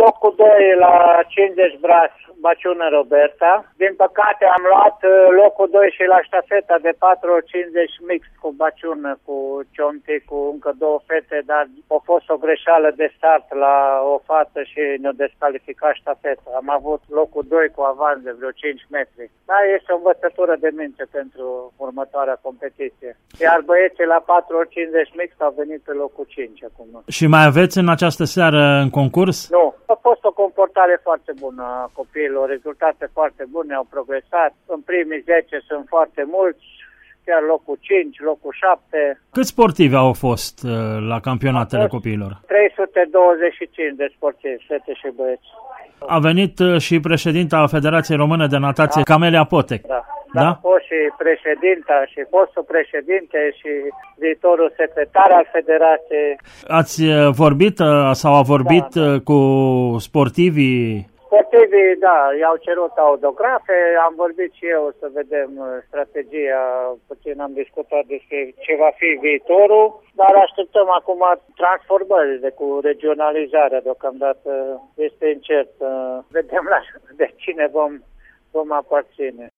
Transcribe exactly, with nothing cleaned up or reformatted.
locul doi la cincizeci braț, Baciună Roberta. Din păcate am luat locul doi și la ștafeta de patru cincizeci mix cu Baciună, cu Cionti, cu încă două fete, dar a fost o greșeală de start la o fată și ne-a descalificat ștafeta. Am avut locul doi cu avans de vreo cinci metri. Da, este o învățătură de minte pentru următoarea competiție. Iar băieții la patru cincizeci mix au venit pe locul cinci acum. Și mai aveți în această seară în concurs? Nu. A fost o comportare foarte bună a copiilor, rezultate foarte bune, au progresat. În primii zece sunt foarte mulți, chiar locul cinci, locul șapte. Câți sportivi au fost uh, la campionatele copiilor? trei sute douăzeci și cinci de sportivi, fete și băieți. A venit uh, și președinta Federației Române de Natație, da. Camelia Potec. Da. Da, da, a fost și președinta și fostul președinte și viitorul secretar al Federației. Ați vorbit sau a vorbit da, da. cu sportivii? Sportivii, da, i-au cerut autografe, am vorbit și eu să vedem strategia, puțin am discutat despre ce va fi viitorul, dar așteptăm acum transformările cu regionalizarea, deocamdată este incert, vedem la de cine vom, vom aparține.